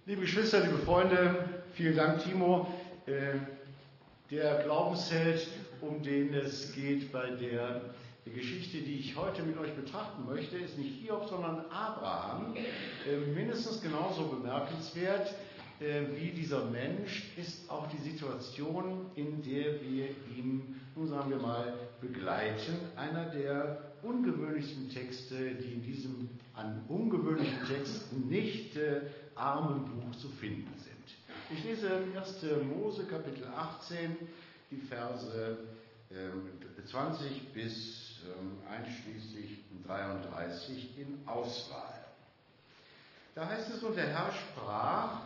Liebe Geschwister, liebe Freunde, vielen Dank, Timo. Der Glaubensheld, um den es geht bei der Geschichte, die ich heute mit euch betrachten möchte, ist nicht Hiob, sondern Abraham. Mindestens genauso bemerkenswert wie dieser Mensch ist auch die Situation, in der wir ihn, nun sagen wir mal, begleiten. Einer der ungewöhnlichsten Texte, die in diesem an ungewöhnlichen Texten nicht armen Buch zu finden sind. Ich lese 1. Mose Kapitel 18, die Verse 20 bis einschließlich 33 in Auswahl. Da heißt es, und der Herr sprach: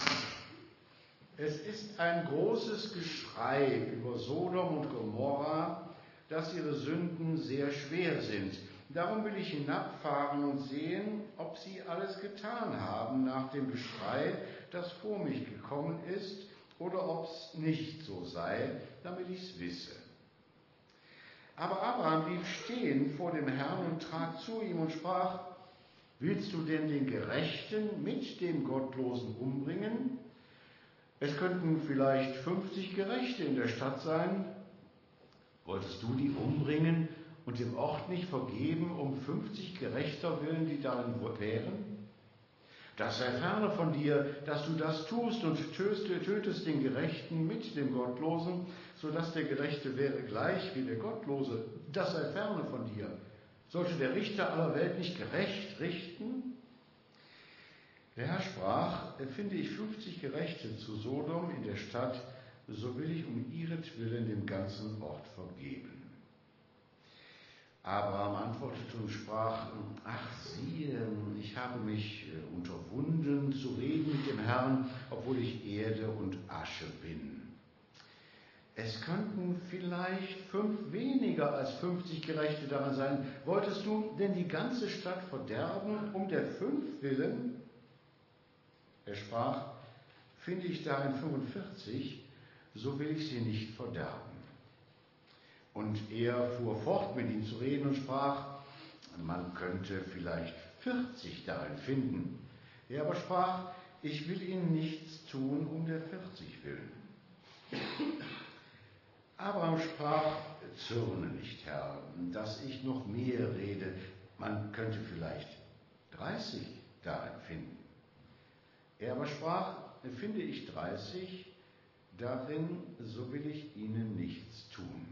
Es ist ein großes Geschrei über Sodom und Gomorra, dass ihre Sünden sehr schwer sind. Darum will ich hinabfahren und sehen, ob sie alles getan haben nach dem Geschrei, das vor mich gekommen ist, oder ob es nicht so sei, damit ich es wisse. Aber Abraham blieb stehen vor dem Herrn und trat zu ihm und sprach: Willst du denn den Gerechten mit dem Gottlosen umbringen? Es könnten vielleicht 50 Gerechte in der Stadt sein. Wolltest du die umbringen und dem Ort nicht vergeben, um 50 Gerechter willen, die darin wären? Das sei ferne von dir, dass du das tust und tötest den Gerechten mit dem Gottlosen, so dass der Gerechte wäre gleich wie der Gottlose. Das sei ferne von dir. Sollte der Richter aller Welt nicht gerecht richten? Der Herr sprach: Finde ich 50 Gerechte zu Sodom in der Stadt, so will ich um ihretwillen dem ganzen Ort vergeben. Abraham antwortete und sprach: Ach siehe, ich habe mich unterwunden zu reden mit dem Herrn, obwohl ich Erde und Asche bin. Es könnten vielleicht 5 weniger als 50 Gerechte daran sein. Wolltest du denn die ganze Stadt verderben, um der 5 willen? Er sprach: Finde ich darin 45, so will ich sie nicht verderben. Und er fuhr fort, mit ihm zu reden und sprach: Man könnte vielleicht 40 darin finden. Er aber sprach: Ich will ihnen nichts tun um der 40 willen. Abraham sprach: Zürne nicht, Herr, dass ich noch mehr rede. Man könnte vielleicht 30 darin finden. Er aber sprach: Finde ich 30 darin, so will ich ihnen nichts tun.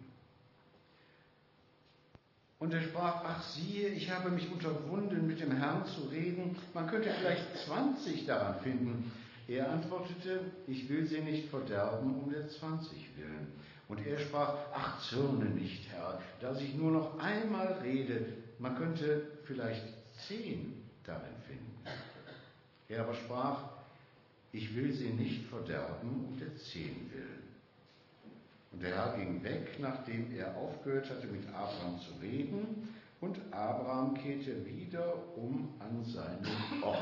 Und er sprach: Ach siehe, ich habe mich unterwunden, mit dem Herrn zu reden. Man könnte vielleicht 20 daran finden. Er antwortete: Ich will sie nicht verderben um der 20 willen. Und er sprach: Ach, zürne nicht, Herr, dass ich nur noch einmal rede. Man könnte vielleicht 10 darin finden. Er aber sprach: Ich will sie nicht verderben um der 10 willen. Und der Herr ging weg, nachdem er aufgehört hatte, mit Abraham zu reden, und Abraham kehrte wieder um an seinen Ort.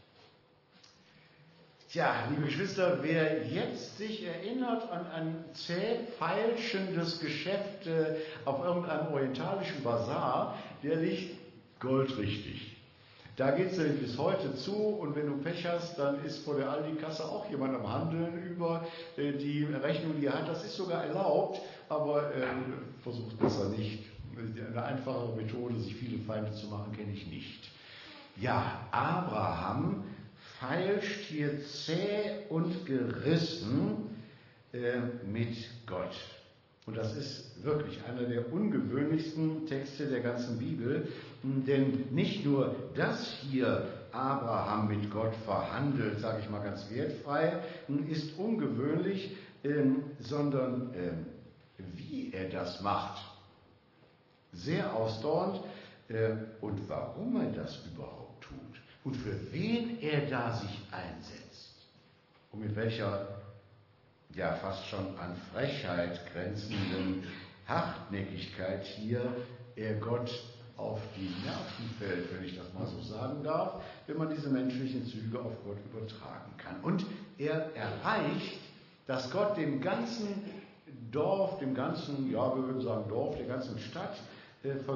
Tja, liebe Geschwister, wer jetzt sich erinnert an ein zäh feilschendes Geschäft auf irgendeinem orientalischen Basar, der liegt goldrichtig. Da geht es nämlich bis heute zu, und wenn du Pech hast, dann ist vor der Aldi-Kasse auch jemand am Handeln über die Rechnung, die er hat. Das ist sogar erlaubt, aber versucht besser nicht. Eine einfachere Methode, sich viele Feinde zu machen, kenne ich nicht. Ja, Abraham feilscht hier zäh und gerissen mit Gott. Und das ist wirklich einer der ungewöhnlichsten Texte der ganzen Bibel, denn nicht nur, dass hier Abraham mit Gott verhandelt, sage ich mal ganz wertfrei, ist ungewöhnlich, sondern wie er das macht, sehr ausdauernd, und warum er das überhaupt tut und für wen er da sich einsetzt und mit welcher ja fast schon an Frechheit grenzenden Hartnäckigkeit hier er Gott auf die Nerven fällt, wenn ich das mal so sagen darf, wenn man diese menschlichen Züge auf Gott übertragen kann. Und er erreicht, dass Gott dem ganzen Dorf, dem ganzen, ja wir würden sagen Dorf, der ganzen Stadt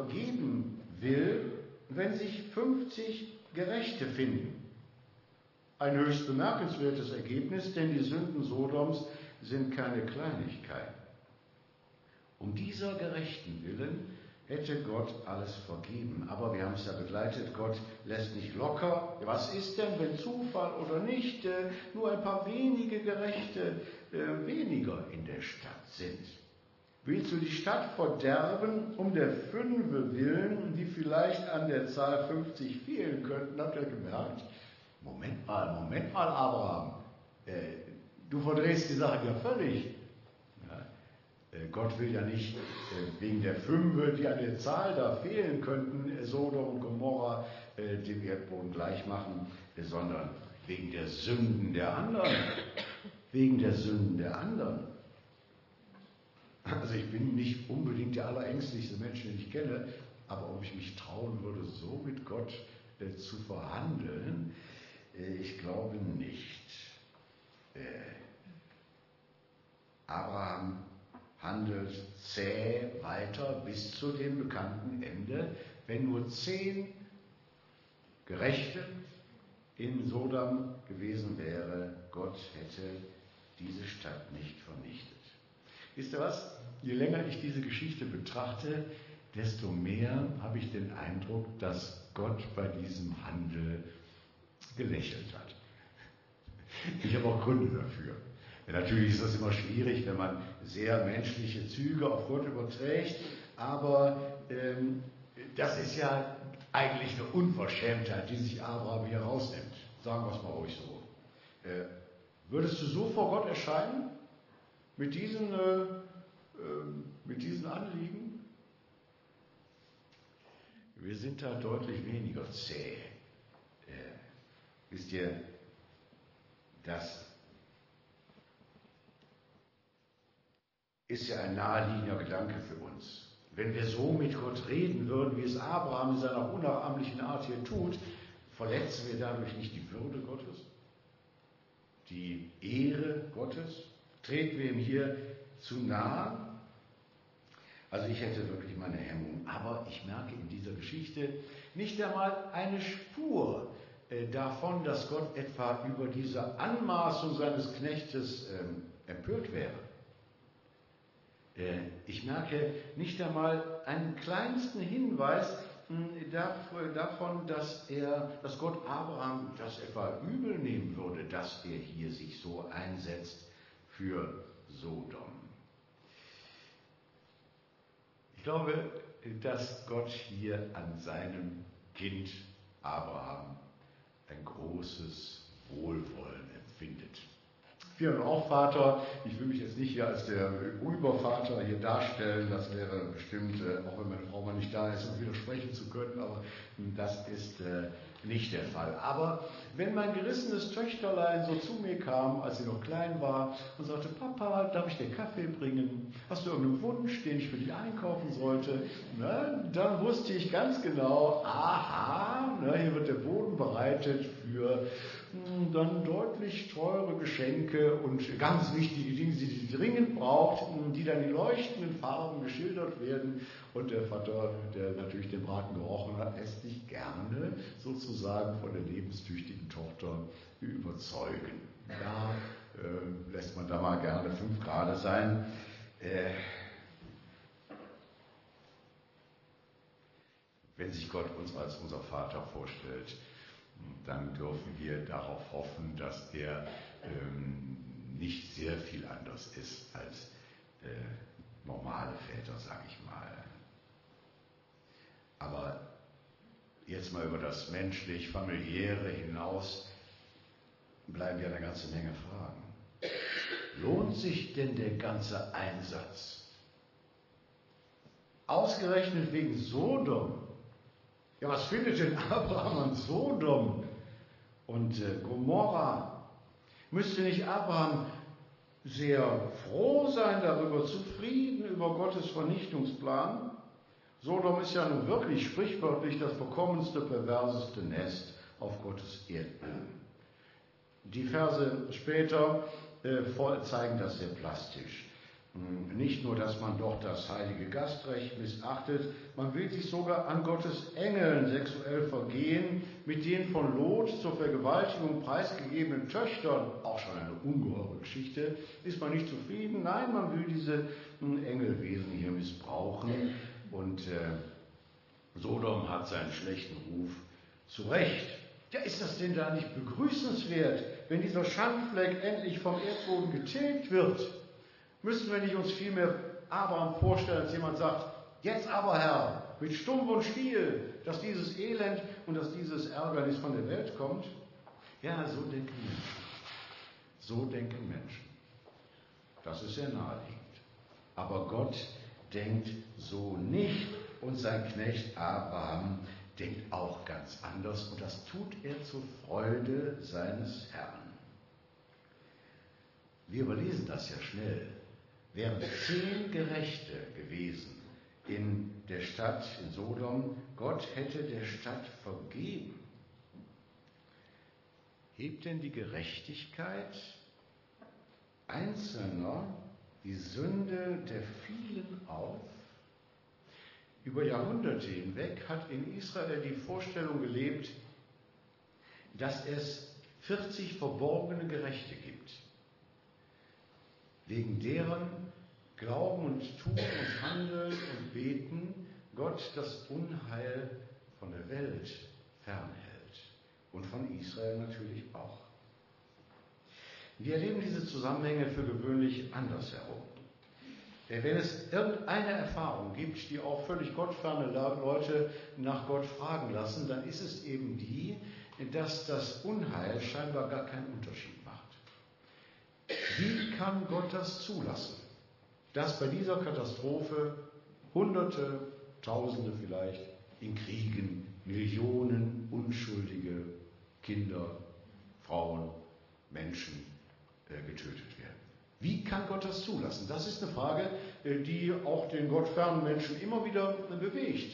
vergeben will, wenn sich 50 Gerechte finden. Ein höchst bemerkenswertes Ergebnis, denn die Sünden Sodoms sind keine Kleinigkeit. Um dieser gerechten Willen hätte Gott alles vergeben. Aber wir haben es ja begleitet, Gott lässt nicht locker. Was ist denn, wenn Zufall oder nicht, nur ein paar wenige Gerechte weniger in der Stadt sind? Willst du die Stadt verderben, um der Fünfe willen, die vielleicht an der Zahl 50 fehlen könnten? Habt ihr gemerkt? Moment mal, Abraham. Du verdrehst die Sache ja völlig. Gott will ja nicht wegen der Fünfe, die an der Zahl da fehlen könnten, Sodom und Gomorra dem Erdboden gleich machen, sondern wegen der Sünden der anderen. Wegen der Sünden der anderen. Also ich bin nicht unbedingt der allerängstlichste Mensch, den ich kenne, aber ob ich mich trauen würde, so mit Gott zu verhandeln, ich glaube nicht. Abraham handelt zäh weiter bis zu dem bekannten Ende. Wenn nur 10 Gerechte in Sodom gewesen wäre, Gott hätte diese Stadt nicht vernichtet. Wisst ihr was? Je länger ich diese Geschichte betrachte, desto mehr habe ich den Eindruck, dass Gott bei diesem Handel gelächelt hat. Ich habe auch Gründe dafür. Natürlich ist das immer schwierig, wenn man sehr menschliche Züge auf Gott überträgt, aber das ist ja eigentlich eine Unverschämtheit, die sich Abraham hier rausnimmt. Sagen wir es mal ruhig so. Würdest du so vor Gott erscheinen? Mit diesen Anliegen? Wir sind da deutlich weniger zäh. Wisst ihr, das ist ja ein naheliegender Gedanke für uns. Wenn wir so mit Gott reden würden, wie es Abraham in seiner unnachahmlichen Art hier tut, verletzen wir dadurch nicht die Würde Gottes, die Ehre Gottes? Treten wir ihm hier zu nahe? Also ich hätte wirklich meine Hemmung, aber ich merke in dieser Geschichte nicht einmal eine Spur davon, dass Gott etwa über diese Anmaßung seines Knechtes empört wäre. Ich merke nicht einmal einen kleinsten Hinweis davon, dass Gott Abraham das etwa übel nehmen würde, dass er hier sich so einsetzt für Sodom. Ich glaube, dass Gott hier an seinem Kind Abraham ein großes Wohlwollen empfindet. Ich bin auch Vater, ich will mich jetzt nicht hier als der Übervater hier darstellen, das wäre bestimmt, auch wenn meine Frau mal nicht da ist, um widersprechen zu können, aber das ist nicht der Fall. Aber wenn mein gerissenes Töchterlein so zu mir kam, als sie noch klein war, und sagte, Papa, darf ich dir Kaffee bringen? Hast du irgendeinen Wunsch, den ich für dich einkaufen sollte? Na, dann wusste ich ganz genau, aha, hier wird der Boden bereitet für dann deutlich teure Geschenke und ganz wichtige Dinge, die sie dringend braucht, die dann in leuchtenden Farben geschildert werden. Und der Vater, der natürlich den Braten gerochen hat, lässt sich gerne sozusagen von der lebenstüchtigen Tochter überzeugen. Da lässt man da mal gerne 5 Grad sein. Wenn sich Gott uns als unser Vater vorstellt, dann dürfen wir darauf hoffen, dass er nicht sehr viel anders ist als normale Väter, sage ich mal. Aber jetzt mal über das menschlich-familiäre hinaus bleiben ja eine ganze Menge Fragen. Lohnt sich denn der ganze Einsatz? Ausgerechnet wegen Sodom? Ja, was findet denn Abraham an Sodom und Gomorra? Müsste nicht Abraham sehr froh sein darüber, zufrieden über Gottes Vernichtungsplan? Sodom ist ja nun wirklich sprichwörtlich das verkommenste, perverseste Nest auf Gottes Erdboden. Die Verse später zeigen das sehr plastisch. Nicht nur, dass man doch das heilige Gastrecht missachtet, man will sich sogar an Gottes Engeln sexuell vergehen, mit den von Lot zur Vergewaltigung preisgegebenen Töchtern, auch schon eine ungeheure Geschichte, ist man nicht zufrieden. Nein, man will diese Engelwesen hier missbrauchen und Sodom hat seinen schlechten Ruf zu Recht. Ja, ist das denn da nicht begrüßenswert, wenn dieser Schandfleck endlich vom Erdboden getilgt wird? Müssen wir nicht uns vielmehr Abraham vorstellen, als jemand sagt, jetzt aber Herr, mit Stumpf und Stiel, dass dieses Elend und dass dieses Ärgernis von der Welt kommt? Ja, so denken Menschen. So denken Menschen. Das ist sehr naheliegend. Aber Gott denkt so nicht und sein Knecht Abraham denkt auch ganz anders und das tut er zur Freude seines Herrn. Wir überlesen das ja schnell. Wären 10 Gerechte gewesen in der Stadt, in Sodom, Gott hätte der Stadt vergeben. Hebt denn die Gerechtigkeit Einzelner die Sünde der vielen auf? Über Jahrhunderte hinweg hat in Israel die Vorstellung gelebt, dass es 40 verborgene Gerechte gibt, wegen deren Glauben und Tun und Handeln und Beten Gott das Unheil von der Welt fernhält und von Israel natürlich auch. Wir erleben diese Zusammenhänge für gewöhnlich andersherum. Wenn es irgendeine Erfahrung gibt, die auch völlig gottferne Leute nach Gott fragen lassen, dann ist es eben die, dass das Unheil scheinbar gar keinen Unterschied macht. Wie kann Gott das zulassen, dass bei dieser Katastrophe Hunderte, Tausende vielleicht in Kriegen Millionen unschuldige Kinder, Frauen, Menschen getötet werden? Wie kann Gott das zulassen? Das ist eine Frage, die auch den gottfernen Menschen immer wieder bewegt.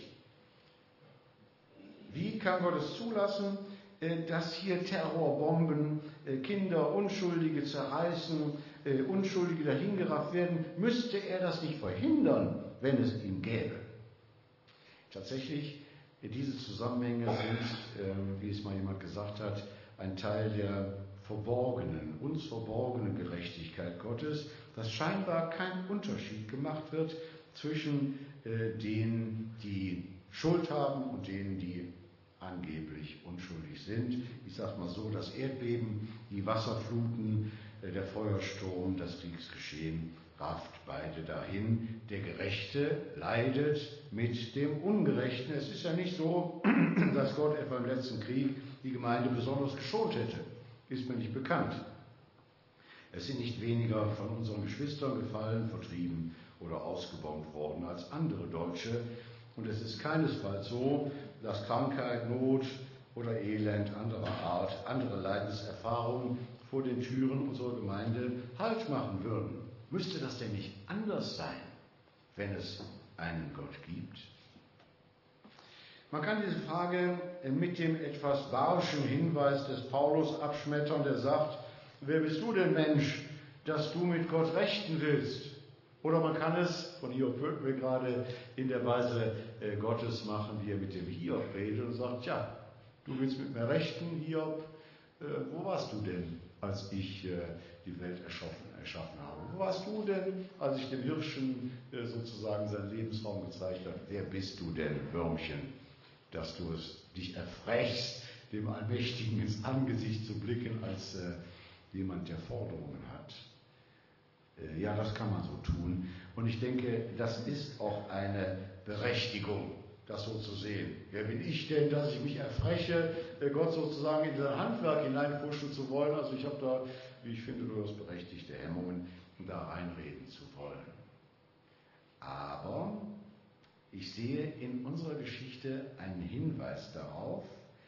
Wie kann Gott es zulassen, dass hier Terrorbomben Kinder, Unschuldige zerreißen, Unschuldige dahingerafft werden? Müsste er das nicht verhindern, wenn es ihn gäbe? Tatsächlich, diese Zusammenhänge sind, wie es mal jemand gesagt hat, ein Teil der uns verborgenen Gerechtigkeit Gottes, dass scheinbar kein Unterschied gemacht wird zwischen denen, die Schuld haben und denen, die angeblich unschuldig sind. Ich sage mal so, das Erdbeben, die Wasserfluten, der Feuersturm, das Kriegsgeschehen rafft beide dahin. Der Gerechte leidet mit dem Ungerechten. Es ist ja nicht so, dass Gott etwa im letzten Krieg die Gemeinde besonders geschont hätte. Ist mir nicht bekannt. Es sind nicht weniger von unseren Geschwistern gefallen, vertrieben oder ausgebombt worden als andere Deutsche. Und es ist keinesfalls so, dass Krankheit, Not oder Elend anderer Art, andere Leidenserfahrungen vor den Türen unserer Gemeinde Halt machen würden. Müsste das denn nicht anders sein, wenn es einen Gott gibt? Man kann diese Frage mit dem etwas barschen Hinweis des Paulus abschmettern, der sagt, wer bist du denn, Mensch, dass du mit Gott rechten willst? Oder man kann es, von Hiob würden wir gerade in der Weise Gottes machen, wie er mit dem Hiob redet und sagt, ja, du willst mit mir rechten, Hiob, wo warst du denn, als ich die Welt erschaffen habe? Wo warst du denn, als ich dem Hirschen sozusagen seinen Lebensraum gezeigt habe? Wer bist du denn, Würmchen, dass du dich erfrechst, dem Allmächtigen ins Angesicht zu blicken, als jemand, der Forderungen hat? Ja, das kann man so tun. Und ich denke, das ist auch eine Berechtigung, das so zu sehen. Wer bin ich denn, dass ich mich erfreche, Gott sozusagen in sein Handwerk hineinpfuschen zu wollen? Also ich habe da, wie ich finde, durchaus berechtigte Hemmungen, da reinreden zu wollen. Aber ich sehe in unserer Geschichte einen Hinweis darauf,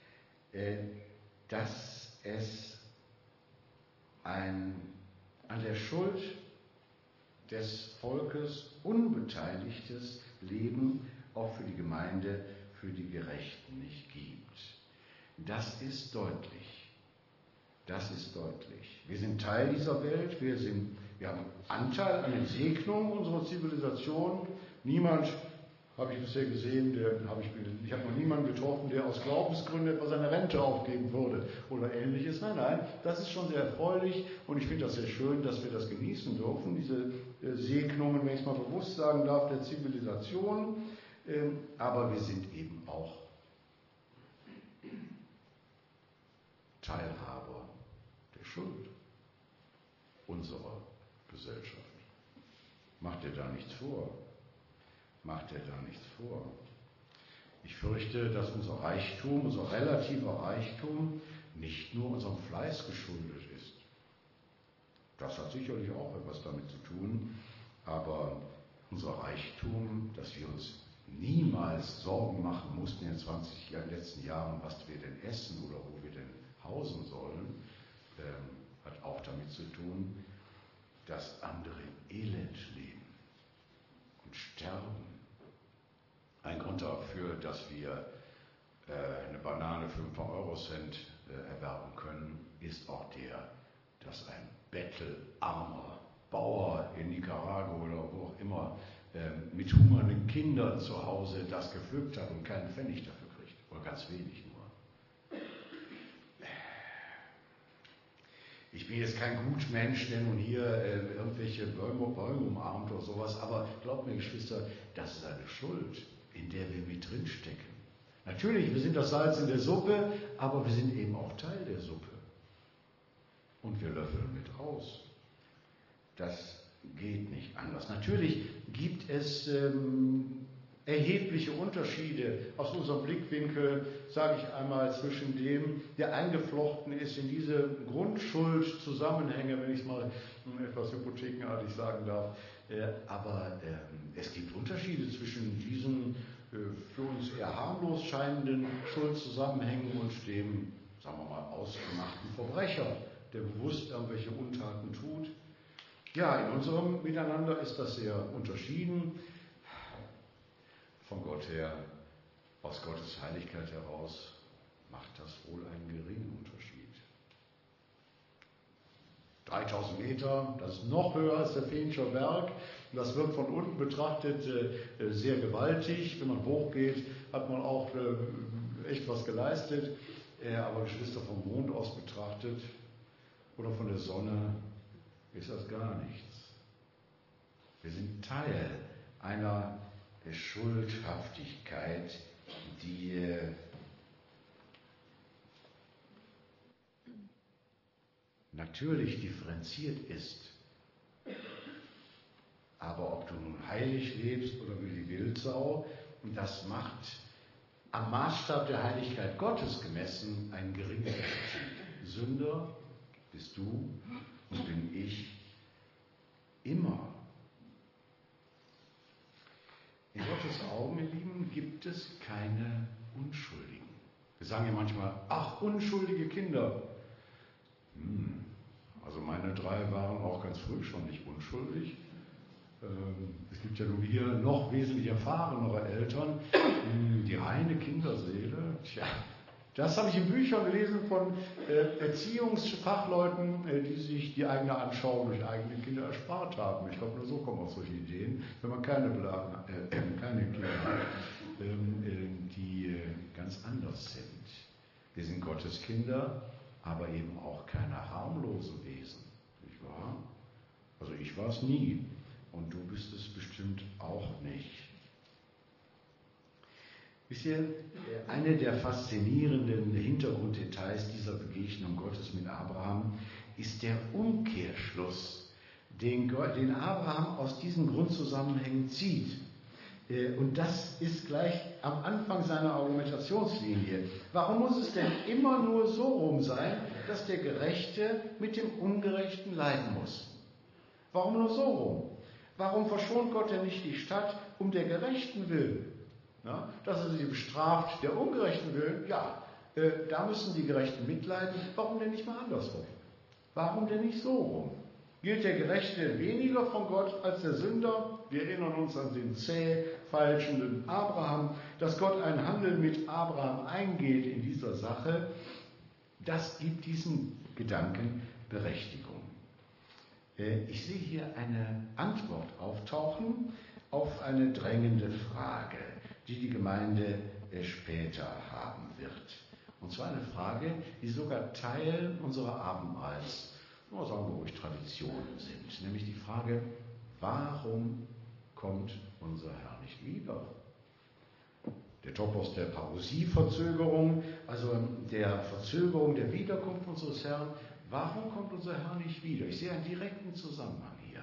dass es an der Schuld des Volkes unbeteiligtes Leben auch für die Gemeinde, für die Gerechten nicht gibt. Das ist deutlich. Das ist deutlich. Wir sind Teil dieser Welt, wir haben Anteil an den Segnungen unserer Zivilisation. Niemand, habe ich bisher gesehen, ich habe noch niemanden getroffen, der aus Glaubensgründen etwa seine Rente aufgeben würde oder ähnliches. Nein, das ist schon sehr erfreulich und ich finde das sehr schön, dass wir das genießen dürfen, diese Segnungen, wenn ich es mal bewusst sagen darf, der Zivilisation. Aber wir sind eben auch Teilhaber der Schuld unserer Gesellschaft. Macht ihr da nichts vor? Macht er da nichts vor. Ich fürchte, dass unser Reichtum, unser relativer Reichtum, nicht nur unserem Fleiß geschuldet ist. Das hat sicherlich auch etwas damit zu tun, aber unser Reichtum, dass wir uns niemals Sorgen machen mussten in den 20 letzten Jahren, was wir denn essen oder wo wir denn hausen sollen, hat auch damit zu tun, dass andere im Elend leben und sterben. Ein Grund dafür, dass wir eine Banane für ein paar Eurocent erwerben können, ist auch der, dass ein bettelarmer Bauer in Nicaragua oder wo auch immer mit hungernden Kindern zu Hause das gepflückt hat und keinen Pfennig dafür kriegt. Oder ganz wenig nur. Ich bin jetzt kein Gutmensch, der nun hier irgendwelche Bäume umarmt oder sowas, aber glaubt mir, Geschwister, das ist eine Schuld, in der wir mit drinstecken. Natürlich, wir sind das Salz in der Suppe, aber wir sind eben auch Teil der Suppe. Und wir löffeln mit raus. Das geht nicht anders. Natürlich gibt es erhebliche Unterschiede aus unserem Blickwinkel, sage ich einmal, zwischen dem, der eingeflochten ist in diese Grundschuldzusammenhänge, wenn ich es mal etwas hypothekenartig sagen darf. Aber es gibt Unterschiede zwischen diesen für uns eher harmlos scheinenden Schuldzusammenhängen und dem, sagen wir mal, ausgemachten Verbrecher, der bewusst irgendwelche Untaten tut. Ja, in unserem Miteinander ist das sehr unterschieden. Von Gott her, aus Gottes Heiligkeit heraus, macht das wohl einen geringen Unterschied. 3000 Meter, das ist noch höher als der Feenscher Berg. Das wird von unten betrachtet sehr gewaltig. Wenn man hochgeht, hat man auch echt was geleistet. Aber Geschwister, vom Mond aus betrachtet oder von der Sonne ist das gar nichts. Wir sind Teil einer Schuldhaftigkeit, die natürlich differenziert ist. Aber ob du nun heilig lebst oder wie die Wildsau, das macht am Maßstab der Heiligkeit Gottes gemessen einen geringen Unterschied. Sünder bist du und bin ich immer. In Gottes Augen, ihr Lieben, gibt es keine Unschuldigen. Wir sagen ja manchmal, ach, unschuldige Kinder. Also meine 3 waren auch ganz früh schon nicht unschuldig. Es gibt ja nun hier noch wesentlich erfahrenere Eltern. Die reine Kinderseele, das habe ich in Büchern gelesen von Erziehungsfachleuten, die sich die eigene Anschauung durch eigene Kinder erspart haben. Ich glaube, nur so kommen auch solche Ideen, wenn man keine Kinder hat, die ganz anders sind. Wir sind Gottes Kinder, aber eben auch keine harmlosen Wesen, nicht wahr? Also ich war es nie und du bist es bestimmt auch nicht. Wisst ihr, eine der faszinierenden Hintergrunddetails dieser Begegnung Gottes mit Abraham ist der Umkehrschluss, den Abraham aus diesen Grundzusammenhängen zieht. Und das ist gleich am Anfang seiner Argumentationslinie. Warum muss es denn immer nur so rum sein, dass der Gerechte mit dem Ungerechten leiden muss? Warum nur so rum? Warum verschont Gott denn nicht die Stadt um der Gerechten willen? Ja, dass er sie bestraft, der Ungerechten willen, ja, da müssen die Gerechten mitleiden. Warum denn nicht mal andersrum? Warum denn nicht so rum? Gilt der Gerechte weniger von Gott als der Sünder? Wir erinnern uns an den zäh falschenden Abraham, dass Gott ein Handeln mit Abraham eingeht in dieser Sache. Das gibt diesen Gedanken Berechtigung. Ich sehe hier eine Antwort auftauchen auf eine drängende Frage, die die Gemeinde später haben wird. Und zwar eine Frage, die sogar Teil unserer Abendmahls, sagen wir ruhig Traditionen sind. Nämlich die Frage, warum kommt unser Herr nicht wieder? Der Topos der Parousie-Verzögerung, also der Verzögerung der Wiederkunft unseres Herrn. Warum kommt unser Herr nicht wieder? Ich sehe einen direkten Zusammenhang hier.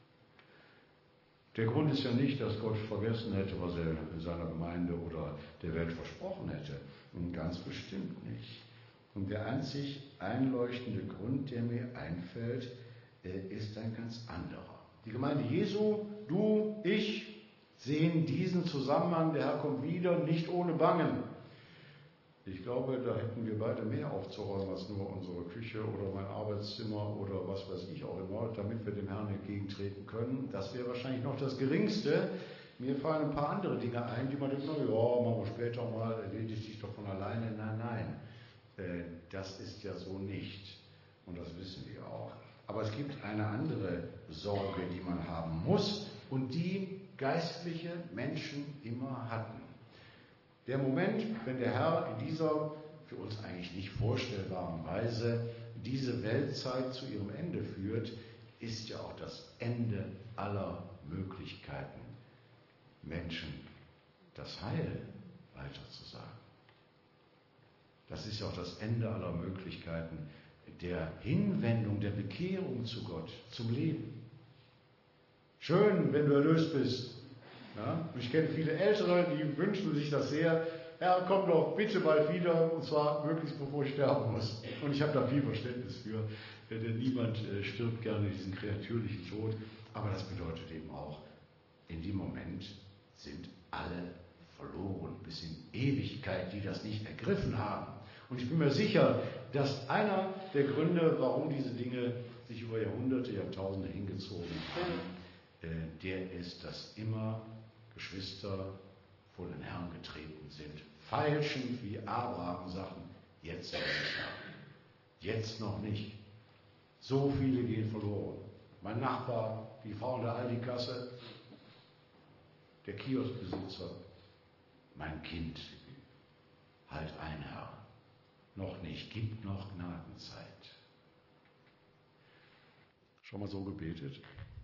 Der Grund ist ja nicht, dass Gott vergessen hätte, was er seiner Gemeinde oder der Welt versprochen hätte. Und ganz bestimmt nicht. Und der einzig einleuchtende Grund, der mir einfällt, ist ein ganz anderer. Die Gemeinde Jesu, du, ich, sehen diesen Zusammenhang, der Herr kommt wieder, nicht ohne Bangen. Ich glaube, da hätten wir beide mehr aufzuräumen als nur unsere Küche oder mein Arbeitszimmer oder was weiß ich auch immer, damit wir dem Herrn entgegentreten können. Das wäre wahrscheinlich noch das Geringste. Mir fallen ein paar andere Dinge ein, die man denkt, na ja, machen wir später mal, erledigt sich doch von alleine. Nein, nein, das ist ja so nicht. Und das wissen wir auch. Aber es gibt eine andere Sorge, die man haben muss und die geistliche Menschen immer hatten. Der Moment, wenn der Herr in dieser für uns eigentlich nicht vorstellbaren Weise diese Weltzeit zu ihrem Ende führt, ist ja auch das Ende aller Möglichkeiten, Menschen das Heil weiterzusagen. Das ist ja auch das Ende aller Möglichkeiten der Hinwendung, der Bekehrung zu Gott, zum Leben. Schön, wenn du erlöst bist. Ja? Ich kenne viele Ältere, die wünschen sich das sehr. Herr, komm doch bitte bald wieder, und zwar möglichst bevor ich sterben muss. Und ich habe da viel Verständnis für, denn niemand stirbt gerne diesen kreatürlichen Tod. Aber das bedeutet eben auch, in dem Moment sind alle verloren, bis in Ewigkeit, die das nicht ergriffen haben. Und ich bin mir sicher, dass einer der Gründe, warum diese Dinge sich über Jahrhunderte, Jahrtausende hingezogen haben, der ist, dass immer Geschwister vor den Herrn getreten sind, feilschend wie Abraham sagten, jetzt noch nicht, Herr, jetzt noch nicht. So viele gehen verloren. Mein Nachbar, die Frau in der Aldi-Kasse, der Kioskbesitzer, mein Kind, halt ein, Herr, noch nicht, gibt noch Gnadenzeit. Schon mal so gebetet?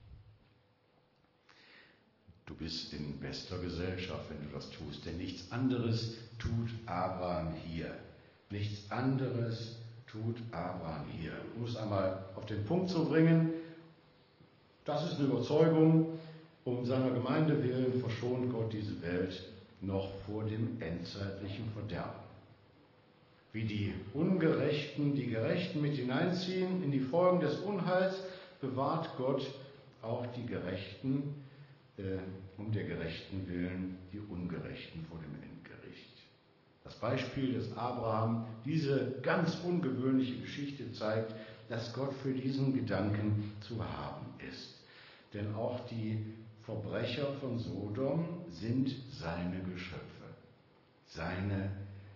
Du bist in bester Gesellschaft, wenn du das tust, denn nichts anderes tut Abraham hier. Nichts anderes tut Abraham hier. Um es einmal auf den Punkt zu bringen, das ist eine Überzeugung, um seiner Gemeinde willen verschont Gott diese Welt noch vor dem endzeitlichen Verderben. Wie die Ungerechten die Gerechten mit hineinziehen in die Folgen des Unheils, bewahrt Gott auch die Gerechten, um der Gerechten willen die Ungerechten vor dem Endgericht. Das Beispiel des Abraham, diese ganz ungewöhnliche Geschichte zeigt, dass Gott für diesen Gedanken zu haben ist. Denn auch die Verbrecher von Sodom sind seine Geschöpfe. Sein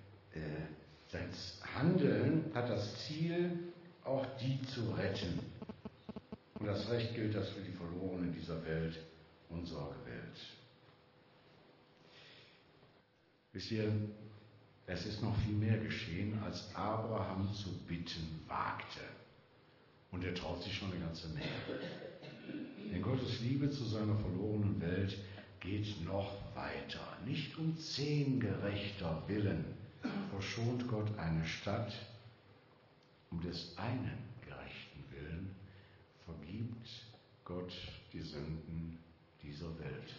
Handeln hat das Ziel, auch die zu retten. Und das Recht gilt das für die Verlorenen dieser Welt, unserer Welt. Wisst ihr, es ist noch viel mehr geschehen, als Abraham zu bitten wagte. Und er traut sich schon eine ganze Menge. Denn Gottes Liebe zu seiner verlorenen Welt geht noch weiter. Nicht um 10 gerechter Willen verschont Gott eine Stadt, um des einen gerechten Willen vergibt Gott die Sünden dieser Welt.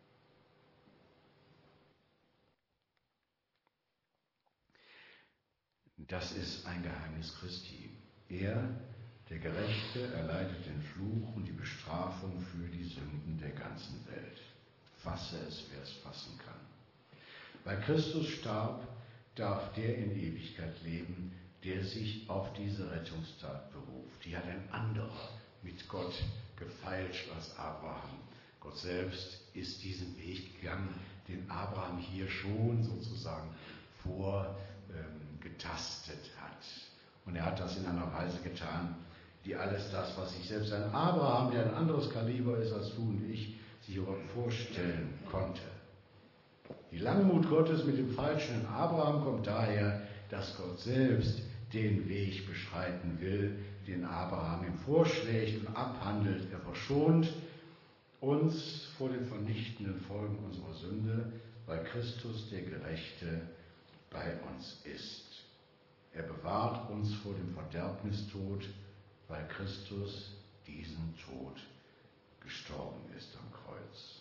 Das ist ein Geheimnis Christi. Er, der Gerechte, erleidet den Fluch und die Bestrafung für die Sünden der ganzen Welt. Fasse es, wer es fassen kann. Weil Christus starb, darf der in Ewigkeit leben, der sich auf diese Rettungstat beruft. Die hat ein anderer mit Gott gefeilscht als Abraham. Gott selbst ist diesen Weg gegangen, den Abraham hier schon sozusagen vorgetastet hat. Und er hat das in einer Weise getan, die alles das, was sich selbst ein Abraham, der ein anderes Kaliber ist als du und ich, sich überhaupt vorstellen konnte. Die Langmut Gottes mit dem falschen Abraham kommt daher, dass Gott selbst den Weg beschreiten will, den Abraham ihm vorschlägt und abhandelt. Er verschont uns vor den vernichtenden Folgen unserer Sünde, weil Christus, der Gerechte, bei uns ist. Er bewahrt uns vor dem Verderbnistod, weil Christus diesen Tod gestorben ist am Kreuz.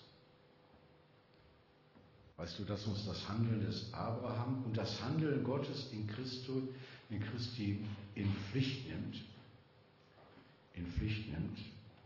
Weißt du, dass uns das Handeln des Abraham und das Handeln Gottes in Christi in Pflicht nimmt? In Pflicht nimmt?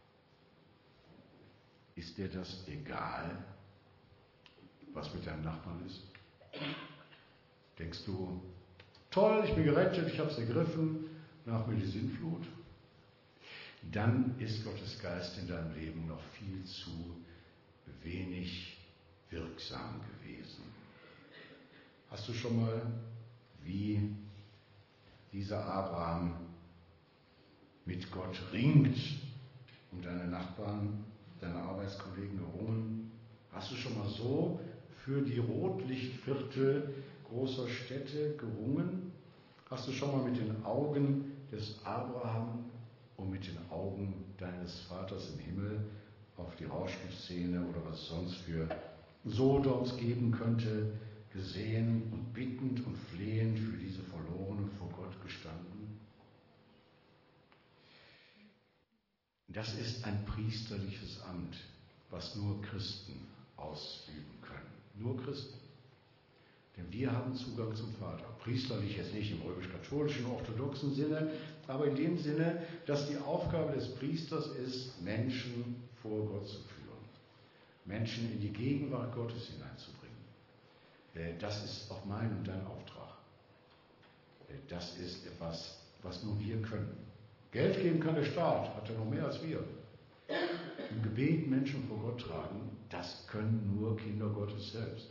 Ist dir das egal, was mit deinem Nachbarn ist? Denkst du, toll, ich bin gerettet, ich habe es ergriffen, nach mir die Sintflut? Dann ist Gottes Geist in deinem Leben noch viel zu wenig wirksam gewesen. Hast du schon mal, wie dieser Abraham mit Gott ringt, um deine Nachbarn, deine Arbeitskollegen gerungen? Hast du schon mal so für die Rotlichtviertel großer Städte gerungen? Hast du schon mal mit den Augen des Abraham und mit den Augen deines Vaters im Himmel auf die Rauschgiftszene oder was es sonst für Sodoms geben könnte, gesehen und bittend und flehend für diese Verlorenen vor Gott gestanden? Das ist ein priesterliches Amt, was nur Christen ausüben können. Nur Christen. Denn wir haben Zugang zum Vater. Priesterlich jetzt nicht im römisch-katholischen, orthodoxen Sinne, aber in dem Sinne, dass die Aufgabe des Priesters ist, Menschen vor Gott zu führen. Menschen in die Gegenwart Gottes hineinzubringen. Das ist auch mein und dein Auftrag. Das ist etwas, was nur wir können. Geld geben kann der Staat, hat er noch mehr als wir. Im Gebet Menschen vor Gott tragen, das können nur Kinder Gottes selbst.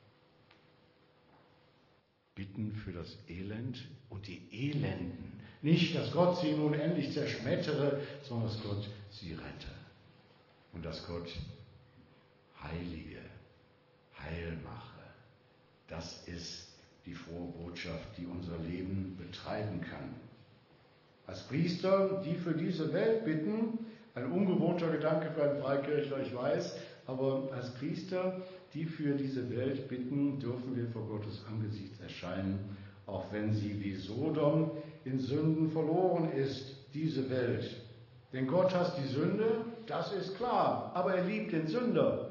Bitten für das Elend und die Elenden. Nicht, dass Gott sie nun endlich zerschmettere, sondern dass Gott sie rette. Und dass Gott heilige, heil mache. Das ist die frohe Botschaft, die unser Leben betreiben kann. Als Priester, die für diese Welt bitten, ein ungewohnter Gedanke für einen Freikirchler, ich weiß, aber als Priester, die für diese Welt bitten, dürfen wir vor Gottes Angesicht erscheinen, auch wenn sie wie Sodom in Sünden verloren ist, diese Welt. Denn Gott hasst die Sünde, das ist klar, aber er liebt den Sünder.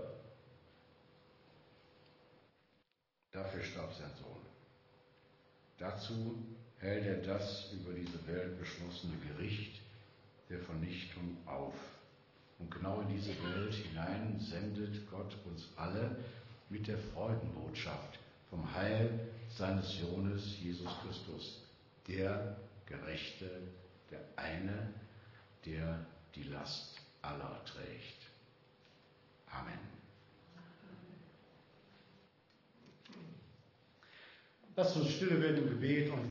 Dafür starb sein Sohn. Dazu hält er das über diese Welt beschlossene Gericht der Vernichtung auf. Und genau in diese Welt hinein sendet Gott uns alle mit der Freudenbotschaft vom Heil seines Sohnes Jesus Christus, der Gerechte, der eine, der die Last aller trägt. Amen. Lasst uns stille werden im Gebet und